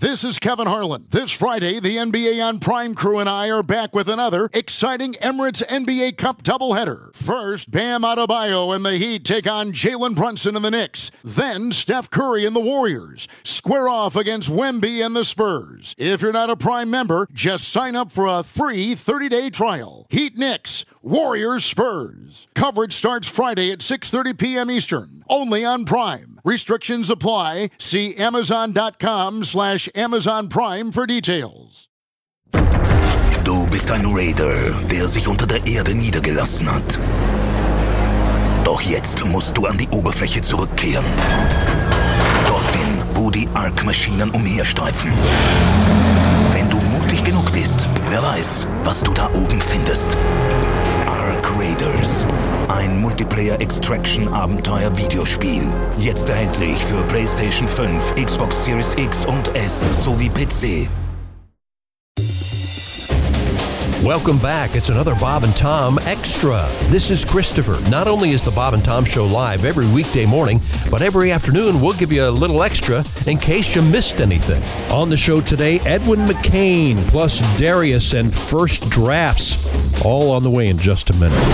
This is Kevin Harlan. This Friday, the NBA on Prime crew and I are back with another exciting Emirates NBA Cup doubleheader. First, Bam Adebayo and the Heat take on Jalen Brunson and the Knicks. Then, Steph Curry and the Warriors square off against Wemby and the Spurs. If you're not a Prime member, just sign up for a free 30-day trial. Heat Knicks, Warriors Spurs. Coverage starts Friday at 6:30 p.m. Eastern, only on Prime. Restrictions apply. See Amazon.com/Amazon Prime for details. Du bist ein Raider, der sich unter der Erde niedergelassen hat. Doch jetzt musst du an die Oberfläche zurückkehren. Dorthin, wo die Ark-Maschinen umherstreifen. Wenn du mutig genug bist, wer weiß, was du da oben findest. Ark Raiders. Ein Multiplayer-Extraction-Abenteuer-Videospiel. Jetzt erhältlich für PlayStation 5, Xbox Series X und S sowie PC. Welcome back. It's another Bob and Tom Extra. This is Christopher. Not only is the Bob and Tom Show live every weekday morning, but every afternoon we'll give you a little extra in case you missed anything. On the show today, Edwin McCain, plus Darius and First Drafts. All on the way in just a minute.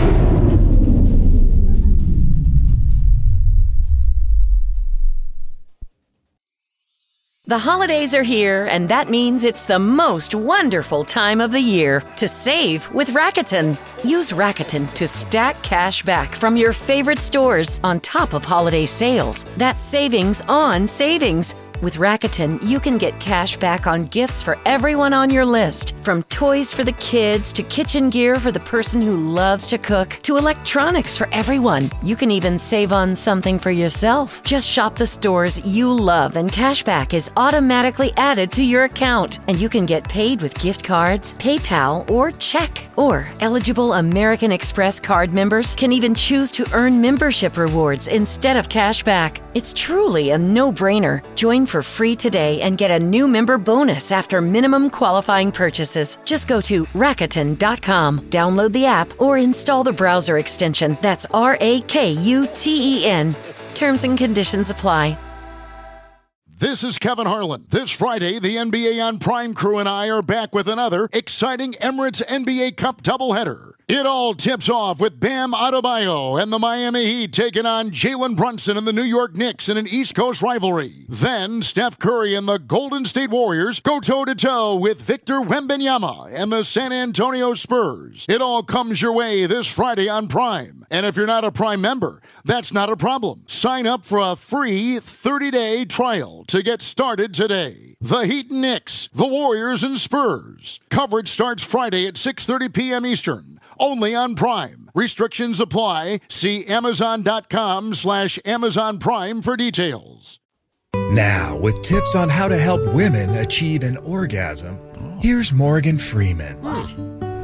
The holidays are here, and that means it's the most wonderful time of the year to save with Rakuten. Use Rakuten to stack cash back from your favorite stores on top of holiday sales. That's savings on savings. With Rakuten, you can get cash back on gifts for everyone on your list. From toys for the kids, to kitchen gear for the person who loves to cook, to electronics for everyone. You can even save on something for yourself. Just shop the stores you love and cash back is automatically added to your account. And you can get paid with gift cards, PayPal, or check. Or eligible American Express card members can even choose to earn membership rewards instead of cash back. It's truly a no-brainer. Join for free today and get a new member bonus after minimum qualifying purchases. Just go to Rakuten.com, download the app, or install the browser extension. That's RAKUTEN. Terms and conditions apply. This is Kevin Harlan. This Friday, the NBA on Prime crew and I are back with another exciting Emirates NBA Cup doubleheader. It all tips off with Bam Adebayo and the Miami Heat taking on Jalen Brunson and the New York Knicks in an East Coast rivalry. Then, Steph Curry and the Golden State Warriors go toe-to-toe with Victor Wembanyama and the San Antonio Spurs. It all comes your way this Friday on Prime. And if you're not a Prime member, that's not a problem. Sign up for a free 30-day trial to get started today. The Heat and Knicks, the Warriors and Spurs. Coverage starts Friday at 6:30 p.m. Eastern, only on Prime. Restrictions apply. See Amazon.com/Amazon Prime for details. Now, with tips on how to help women achieve an orgasm, here's Morgan Freeman. What?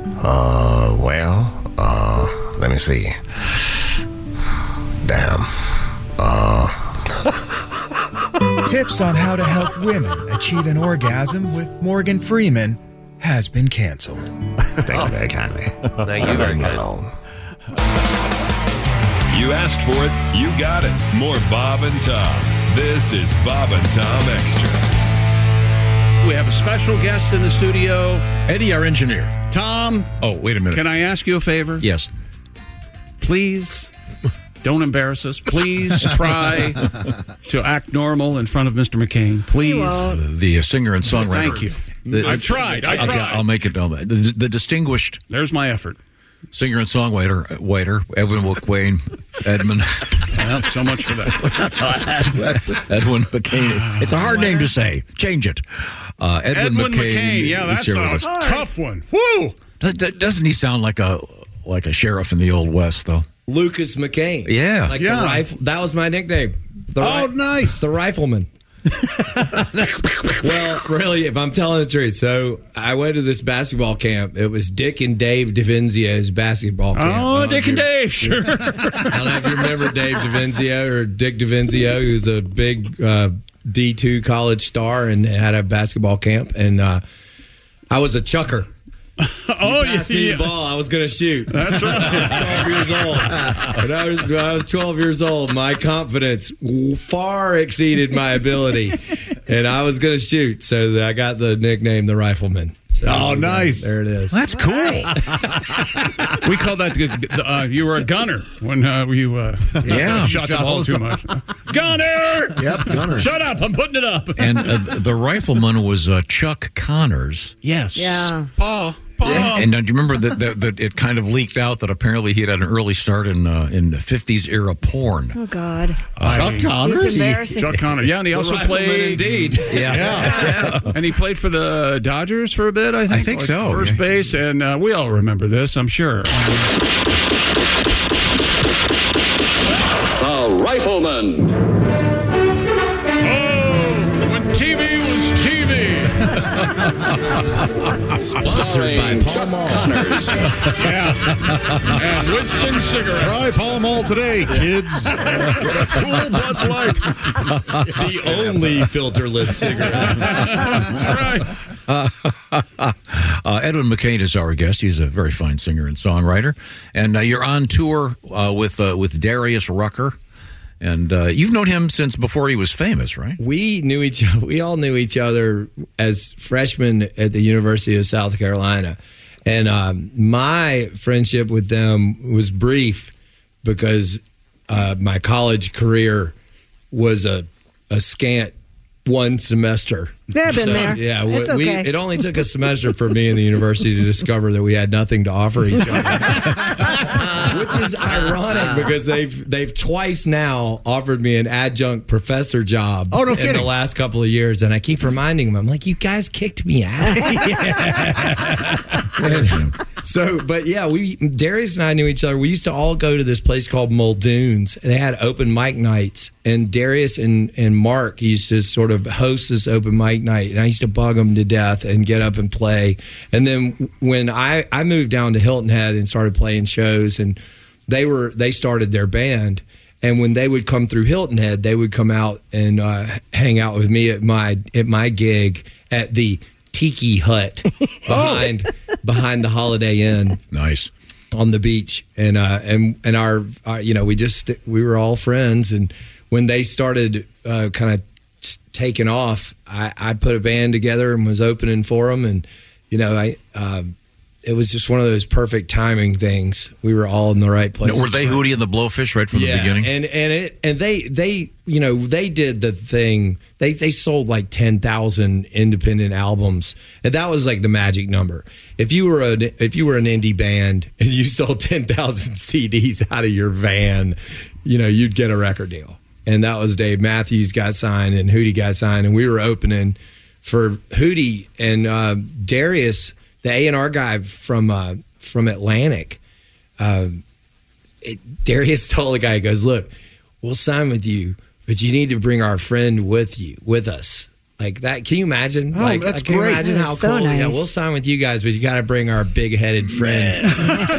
Let me see. Damn. Tips on how to help women achieve an orgasm with Morgan Freeman has been canceled. Thank you very kindly. Thank you very kindly. You asked for it, you got it. More Bob and Tom. This is Bob and Tom Extra. We have a special guest in the studio. Eddie, our engineer. Tom. Oh, wait a minute. Can I ask you a favor? Yes. Please don't embarrass us. Please try to act normal in front of Mr. McCain. Please. The singer and songwriter. Thank you. I've tried. Okay, I'll make it known. The distinguished. There's my effort. Singer and songwriter, Edwin McCain, Edmund. Well, so much for that. Edwin McCain. It's a hard name to say. Change it. Edwin McCain. Yeah, that's a tough one. Woo! Doesn't he sound like a sheriff in the Old West, though? Lucas McCain. Yeah. Like the rifle. That was my nickname. Nice. The Rifleman. Well, really, if I'm telling the truth, so I went to this basketball camp. It was Dick and Dave DiVinzio's basketball camp. Oh, Dick and Dave, sure. I don't know if you remember Dave DiVinzio or Dick DiVinzio, who's a big D2 college star and had a basketball camp. And I was a chucker. Oh, you passed me the ball, I was going to shoot. That's right. I was 12 years old. When I was 12 years old, my confidence far exceeded my ability. and I was going to shoot, so I got the nickname the Rifleman. So, nice. There it is. That's cool. We call that you were a gunner when you shot the ball too much. Gunner! Yep, gunner. Shut up, I'm putting it up. And the Rifleman was Chuck Connors. Yes. Yeah. Paul. And do you remember that it kind of leaked out that apparently he had an early start in 50s era porn? Oh, God. Chuck Connors? He's embarrassing. Chuck Connors. Yeah, and he also played. Indeed. Yeah. And he played for the Dodgers for a bit, I think. I think so. First base, and we all remember this, I'm sure. The Rifleman. When TV was TV. Sponsored by Paul Mall. And Winston cigarettes. Try Pall Mall today, kids. Cool Bud Light. The only filterless cigarette. That's right. Edwin McCain is our guest. He's a very fine singer and songwriter. And you're on tour with Darius Rucker. And you've known him since before he was famous, right? We all knew each other as freshmen at the University of South Carolina. And my friendship with them was brief because my college career was a scant one semester. I've been there. Yeah, it's okay. it only took a semester for me and the university to discover that we had nothing to offer each other, which is ironic because they've twice now offered me an adjunct professor job in the last couple of years, and I keep reminding them, I'm like, you guys kicked me out. But Darius and I knew each other. We used to all go to this place called Muldoon's. They had open mic nights, and Darius and Mark used to sort of host this open mic night, and I used to bug them to death and get up and play. And then when I moved down to Hilton Head and started playing shows, and they started their band, and when they would come through Hilton Head, they would come out and hang out with me at my gig at the Tiki Hut behind the Holiday Inn. Nice. On the beach, and our we were all friends, and when they started kind of taking off, I put a band together and was opening for them, and it was just one of those perfect timing things. We were all in the right place. Were they Hootie and the Blowfish right from the beginning? And they did the thing. They sold like 10,000 independent albums, and that was like the magic number. If you were an indie band and you sold 10,000 CDs out of your van, you'd get a record deal. And that was Dave Matthews got signed and Hootie got signed, and we were opening for Hootie and Darius, the A&R guy from Atlantic. Darius told the guy, he goes, "Look, we'll sign with you, but you need to bring our friend with us." Like that, can you imagine? Oh, that's can great. You imagine how so cool? nice. Yeah, we'll sign with you guys, but you got to bring our big-headed friend.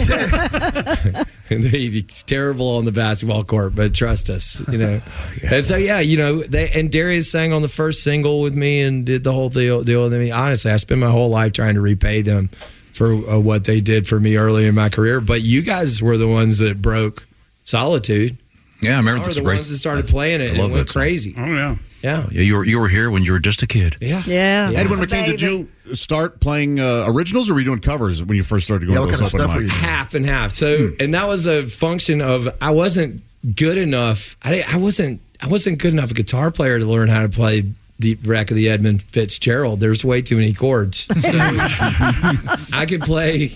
He's terrible on the basketball court, but trust us, And so, and Darius sang on the first single with me and did the whole deal with me. Honestly, I spent my whole life trying to repay them for what they did for me early in my career. But you guys were the ones that broke Solitude. Yeah, I remember that's the great. ones that started playing it and went crazy. Oh, yeah. Yeah. You were here when you were just a kid. Yeah. Edwin McCain, did you start playing originals, or were you doing covers when you first started going to those open mics? Half and half. So, and that was a function of I wasn't good enough. I wasn't good enough a guitar player to learn how to play the Wreck of the Edmund Fitzgerald. There's way too many chords. So I could play.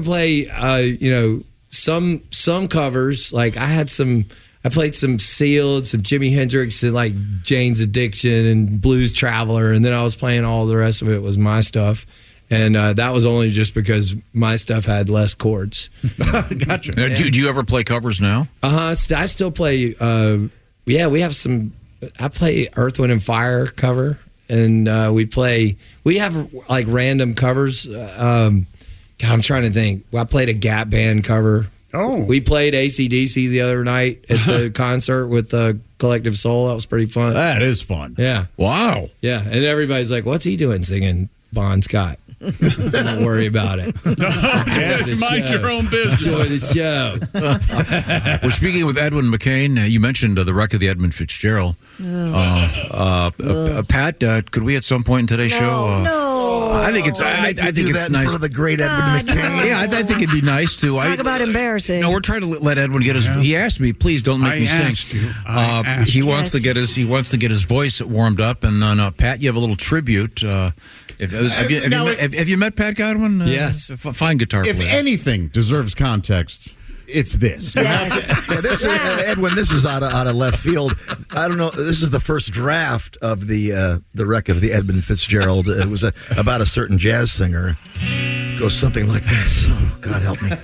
Some covers. Like I played some Seal, some Jimi Hendrix, and like Jane's Addiction and Blues Traveler, and then I was playing all the rest of it was my stuff, and that was only just because my stuff had less chords. Gotcha. Do you ever play covers now? I still play. We have some. I play Earth, Wind, and Fire cover, and we have like random covers. God, I'm trying to think. I played a Gap Band cover. Oh. We played AC/DC the other night at the concert with Collective Soul. That was pretty fun. That is fun. Yeah. Wow. Yeah. And everybody's like, what's he doing singing Bon Scott? Don't worry about it. Mind your own business. Enjoy the show. We're speaking with Edwin McCain. You mentioned the wreck of the Edmund Fitzgerald. Pat, could we at some point in today's show? No. I think it's. I think it's that nice. In front of the great Edwin McCain. Yeah, I think it'd be nice to. Talk about embarrassing. No, we're trying to let Edwin get his. He asked me, please don't make me sing. He wants to get his voice warmed up. And Pat, you have a little tribute. Have you met Pat Godwin? Yes, fine guitar player. If anything deserves context, it's this. Yes. Edwin, this is out of left field. I don't know. This is the first draft of the wreck of the Edmund Fitzgerald. It was about a certain jazz singer. It goes something like this. Oh, God help me.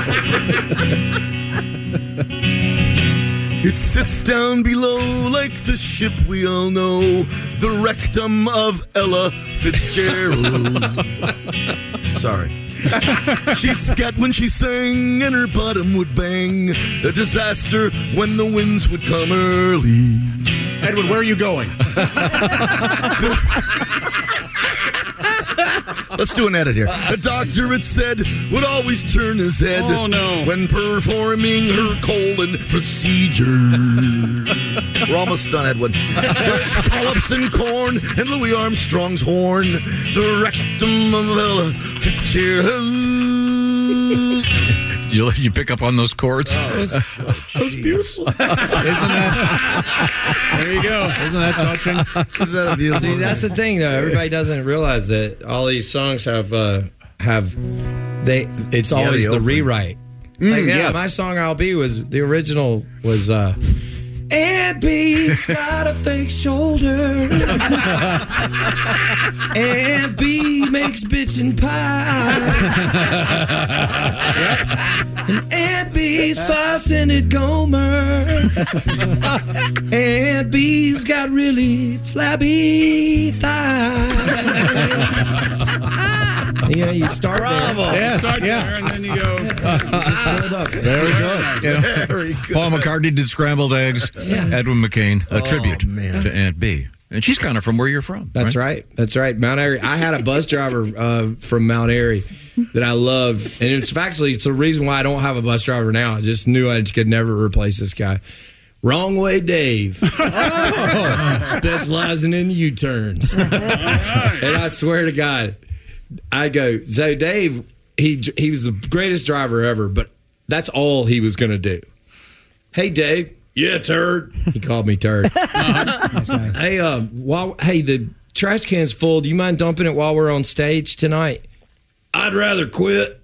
It sits down below like the ship we all know, the rectum of Ella Fitzgerald. Sorry. She'd scat when she sang and her bottom would bang. A disaster when the winds would come early. Edwin, where are you going? Let's do an edit here. A doctor, it said, would always turn his head when performing her colon procedure. We're almost done, Edwin. There's polyps and corn and Louis Armstrong's horn. The rectum of Ella Fitzgerald. Did you pick up on those chords? That was beautiful. Isn't that? There you go. Isn't that touching? See, that's the thing, though. Everybody doesn't realize that all these songs it's always the rewrite. My song "I'll Be" was the original was. Aunt B's got a fake shoulder. Aunt B makes bitchin' pie. And Aunt B's fussing at Gomer. Aunt B's got really flabby thighs. You start Bravo. there. Yes, Start there and then you go. Just build up. Very good. Very good. Paul McCartney did Scrambled Eggs. Edwin McCain, a tribute to Aunt B. And she's kind of from where you're from. That's right. That's right. Mount Airy. I had a bus driver from Mount Airy that I loved. And it's the reason why I don't have a bus driver now. I just knew I could never replace this guy. Wrong Way Dave. Specializing in U-turns. And I swear to God, I go, so Dave, he was the greatest driver ever, but that's all he was going to do. Hey, Dave. Yeah, turd. He called me turd. Hey, the trash can's full. Do you mind dumping it while we're on stage tonight? I'd rather quit.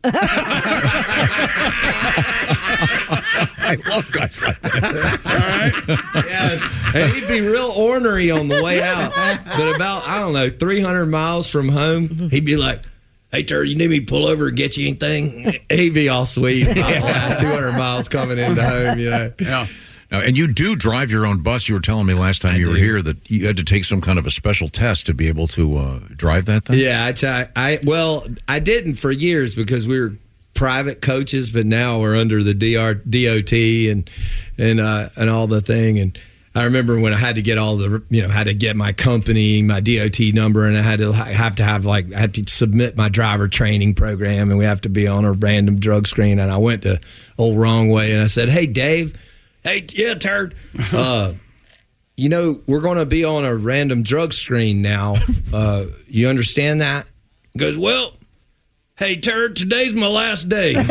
I love guys like that. All right. Yes. And he'd be real ornery on the way out. But about, 300 miles from home, he'd be like, hey, turd, you need me to pull over and get you anything? He'd be all sweet. 200 miles coming into home, Yeah. And you do drive your own bus. You were telling me last time you were here that you had to take some kind of a special test to be able to drive that thing. Yeah, I didn't for years because we were private coaches, but now we're under the DOT and all the thing. And I remember when I had to get had to get my company, my DOT number, and I had to submit my driver training program, and we have to be on a random drug screen. And I went to Old Wrong Way, and I said, "Hey, Dave." Hey, yeah, turd. We're going to be on a random drug screen now. You understand that? He goes, well, hey, turd, today's my last day. Now,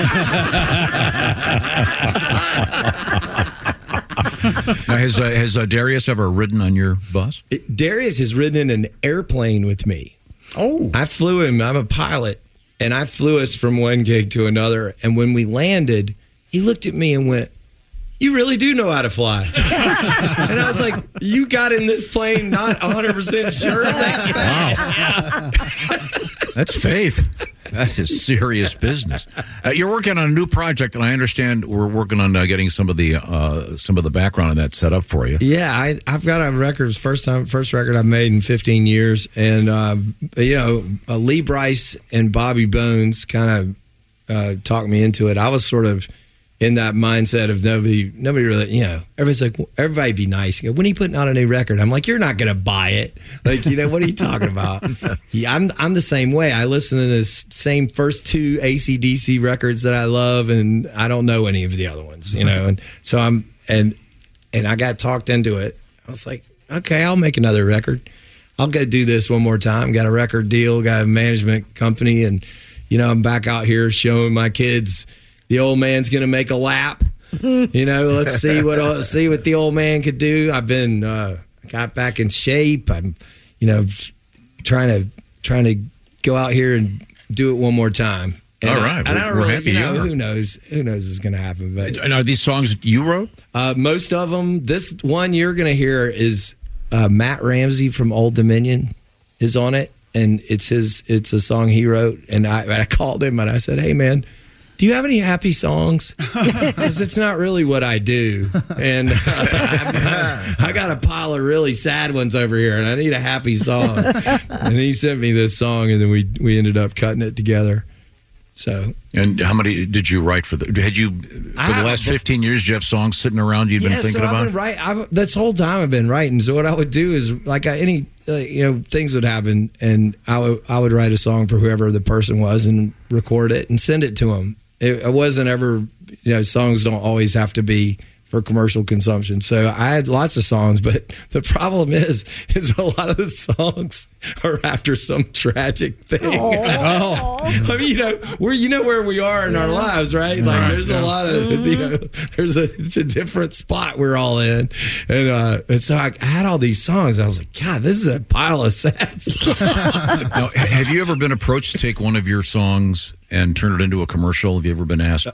has Darius ever ridden on your bus? Darius has ridden in an airplane with me. Oh. I flew him. I'm a pilot. And I flew us from one gig to another. And when we landed, he looked at me and went, you really do know how to fly. And I was like, you got in this plane not 100% sure? Wow. That's faith. That is serious business. You're working on a new project, and I understand we're working on getting some of the background on that set up for you. Yeah, I've got a record. First record I've made in 15 years, and Lee Brice and Bobby Bones kind of talked me into it. I was sort of in that mindset of nobody really, everybody's like, everybody be nice. You go, when are you putting out a new record? I'm like, you're not going to buy it. Like, what are you talking about? Yeah, I'm the same way. I listen to the same first 2 AC/DC records that I love, and I don't know any of the other ones, and so and I got talked into it. I was like, okay, I'll make another record. I'll go do this one more time. Got a record deal, got a management company, and I'm back out here showing my kids the old man's going to make a lap. Let's see what the old man could do. I've been got back in shape. I'm trying to go out here and do it one more time. And all right, we're happy. Who knows what's going to happen? But and are these songs you wrote? Most of them. This one you're going to hear is Matt Ramsey from Old Dominion is on it, and it's a song he wrote. And I called him and I said, "Hey man, do you have any happy songs? Because it's not really what I do. And I got a pile of really sad ones over here, and I need a happy song." And he sent me this song, and then we ended up cutting it together. So, and how many did you write for the last 15 years? Do you have songs sitting around you've been thinking about? This whole time I've been writing. So what I would do is things would happen, and I would write a song for whoever the person was and record it and send it to them. It wasn't ever, songs don't always have to be for commercial consumption. So I had lots of songs, but the problem is a lot of the songs are after some tragic thing. I mean, where we are in our lives, right? Like there's a lot of, it's a different spot we're all in. And so I had all these songs. I was like, God, this is a pile of sad songs. Now, have you ever been approached to take one of your songs and turn it into a commercial? Have you ever been asked?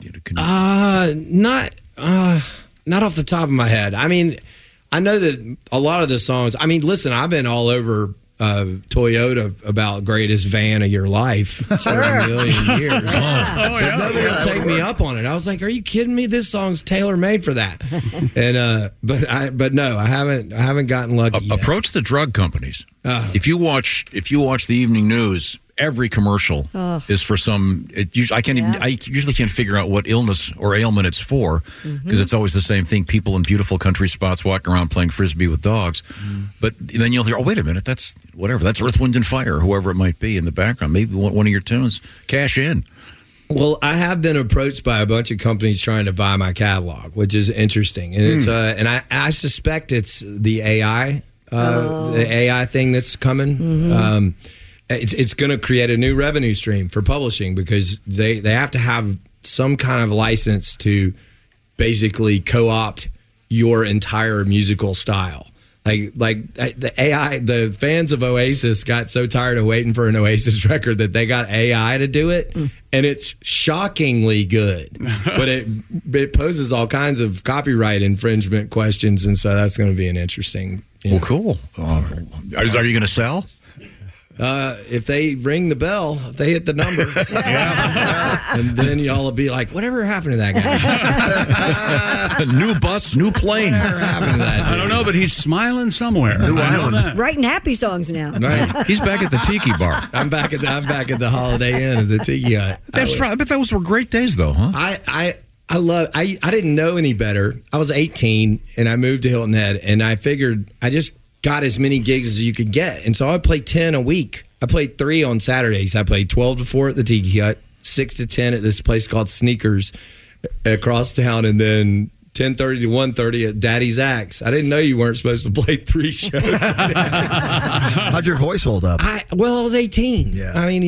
Not off the top of my head. I mean, I know that a lot of the songs. I mean, listen, I've been all over Toyota about greatest van of your life for a million years. But nobody will take me up on it. I was like, "Are you kidding me? This song's tailor made for that." And but no, I haven't gotten lucky yet. Approach the drug companies. If you watch the evening news, every commercial is for some. I usually can't figure out what illness or ailment it's for because it's always the same thing. People in beautiful country spots walking around playing frisbee with dogs. But then you'll hear, "Oh, wait a minute, that's whatever. That's Earth, Wind and Fire, whoever it might be in the background. Maybe one of your tunes. Cash in." Well, I have been approached by a bunch of companies trying to buy my catalog, which is interesting, and it's and I suspect it's the AI. The AI thing that's coming. It's going to create a new revenue stream for publishing because they have to have some kind of license to basically co-opt your entire musical style. Like the AI, the fans of Oasis got so tired of waiting for an Oasis record that they got AI to do it, and it's shockingly good. But it poses all kinds of copyright infringement questions, and so that's going to be an interesting. Well, cool. Are you going to sell? If they ring the bell, if they hit the number, and then y'all will be like, "Whatever happened to that guy? New bus, new plane. Whatever happened to that dude? I don't know, but he's smiling somewhere. New Island, writing happy songs now. Right. He's back at the Tiki Bar. I'm back at the Holiday Inn at the Tiki Hut. That's right. But those were great days, though, huh? I didn't know any better. I was 18 and I moved to Hilton Head, and I figured I just got as many gigs as you could get. And so I played 10 a week. I played 3 on Saturdays. I played 12 to 4 at the Tiki Hut, 6 to 10 at this place called Sneakers across town, and then 10:30 to 1:30 at Daddy Zach's. I didn't know you weren't supposed to play 3 shows. How'd your voice hold up? I was 18. Yeah. I mean,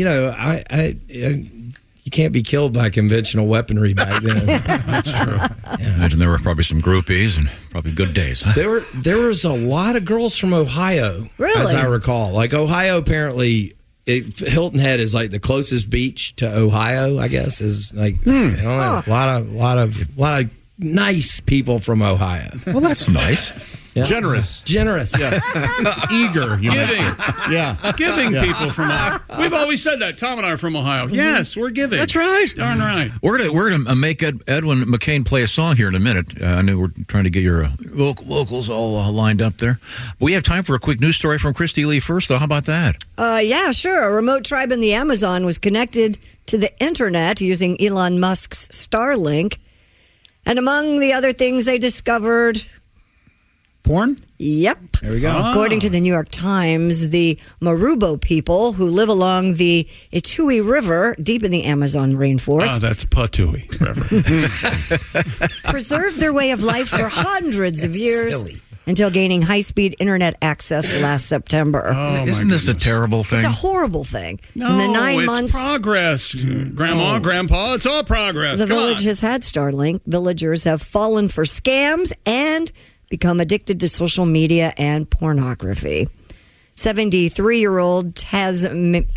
you can't be killed by conventional weaponry back then. That's true. Yeah. Imagine there were probably some groupies and probably good days. Huh? There was a lot of girls from Ohio, really? As I recall. Like Ohio, apparently, Hilton Head is like the closest beach to Ohio. I guess is like a lot of nice people from Ohio. Well, that's nice. Yeah. Generous. Yeah. Eager. Giving people from Ohio. We've always said that. Tom and I are from Ohio. Yes, we're giving. That's right. Darn right. We're gonna make Edwin McCain play a song here in a minute. I know we're trying to get your vocals all lined up there. We have time for a quick news story from Christy Lee first, though. How about that? Yeah, sure. A remote tribe in the Amazon was connected to the internet using Elon Musk's Starlink. And among the other things they discovered... Porn? Yep. There we go. According to the New York Times, the Marubo people who live along the Itui River, deep in the Amazon rainforest... Oh, that's Patui River. preserved their way of life for hundreds of years until gaining high-speed internet access last September. Isn't this a terrible thing? It's a horrible thing. No, in the 9 it's months, progress. Grandma, Grandpa, it's all progress. the Come village on. has had Starlink. Villagers have fallen for scams and become addicted to social media and pornography. 73-year-old Tazanima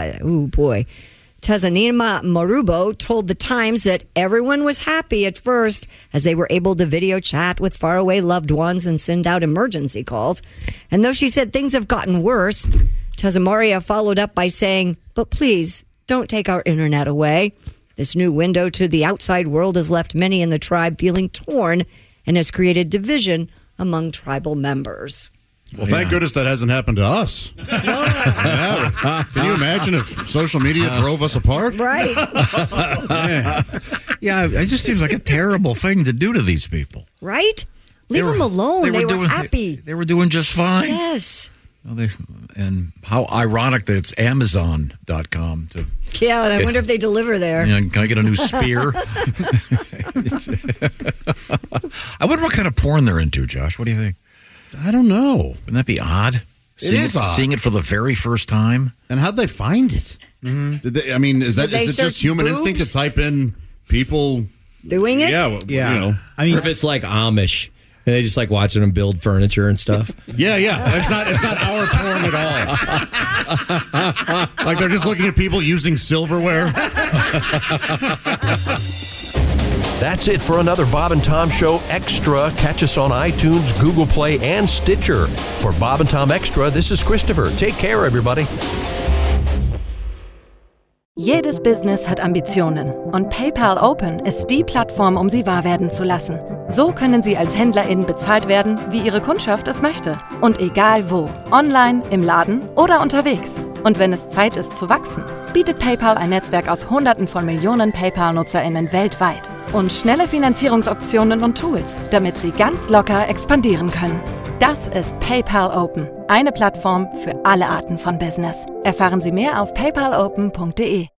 Marubo told the Times that everyone was happy at first as they were able to video chat with faraway loved ones and send out emergency calls. And though she said things have gotten worse, Tazamaria followed up by saying, "But please, don't take our internet away." This new window to the outside world has left many in the tribe feeling torn and has created division among tribal members. Well, thank goodness that hasn't happened to us. Yeah. Can you imagine if social media drove us apart? Right. Yeah, it just seems like a terrible thing to do to these people. Right? Leave them alone. They were happy. They were doing just fine. Yes. Well, and how ironic that it's Amazon.com to. Yeah, I wonder if they deliver there. You know, can I get a new spear? I wonder what kind of porn they're into, Josh. What do you think? I don't know. Wouldn't that be odd? Is odd. Seeing it for the very first time. And how'd they find it? Mm-hmm. Is it just human instinct to type in people doing it? Yeah, Yeah. You know. I mean, or if it's like Amish. And they just like watching them build furniture and stuff. Yeah. It's not our porn at all. Like they're just looking at people using silverware. That's it for another Bob and Tom Show Extra. Catch us on iTunes, Google Play, and Stitcher. For Bob and Tom Extra, this is Christopher. Take care, everybody. Jedes Business hat Ambitionen und PayPal Open ist die Plattform, um sie wahr werden zu lassen. So können Sie als HändlerInnen bezahlt werden, wie Ihre Kundschaft es möchte. Und egal wo, online, im Laden oder unterwegs. Und wenn es Zeit ist zu wachsen, bietet PayPal ein Netzwerk aus Hunderten von Millionen PayPal-NutzerInnen weltweit. Und schnelle Finanzierungsoptionen und Tools, damit Sie ganz locker expandieren können. Das ist PayPal Open, eine Plattform für alle Arten von Business. Erfahren Sie mehr auf paypalopen.de.